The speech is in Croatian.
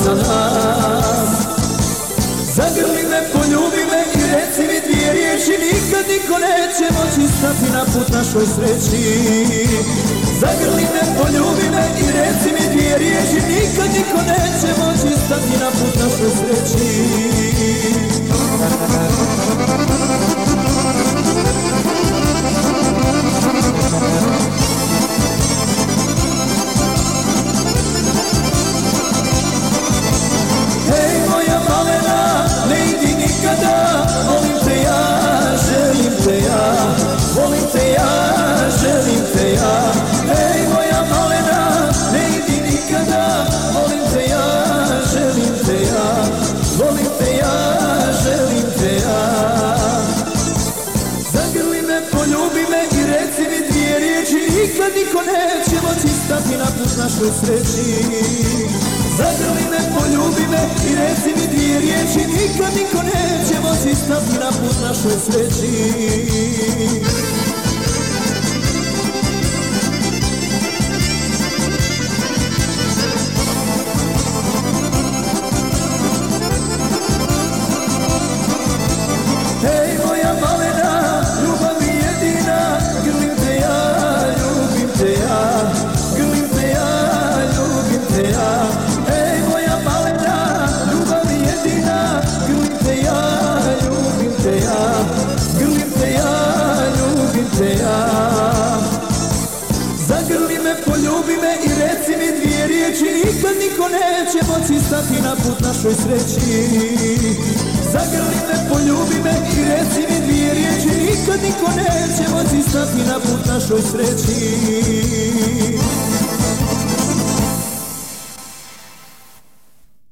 za nas. Zagrli me, poljubi me i reci mi dvije riječi, nikad niko neće moći stati na put našoj sreći. Zagrli me, poljubi me i reci mi dvije riječi, nikad niko neće moći stati na put našoj sreći. Hej moja malena, ne idi nikada, volim te ja, želim te ja, volim te ja, želim te ja. Hej moja malena, ne idi nikada, volim te ja, želim te ja, volim te ja, želim te ja. Zagrli me, poljubi me i reci mi dvije riječi, nikad niko neće moći stati na put našoj sreći. Zagrli me, poljubi me i reci mi dvije riječi, nikad niko neće moći stati na put našoj sreći. Hej moja malena, ljubav mi jedina, grlim te ja, ljubim te ja, grlim te ja, ljubim te ja. Hej moja malena, ljubav mi jedina, grlim te ja, ljubim te ja, grlim te ja, ljubim te ja. Zagrli me, poljubi me i reci mi dvije riječi, nikad niko neće moći stati na put našoj sreći. Zagrli me, poljubi me i reci mi dvije riječi, nikad niko neće moći stati na put našoj sreći.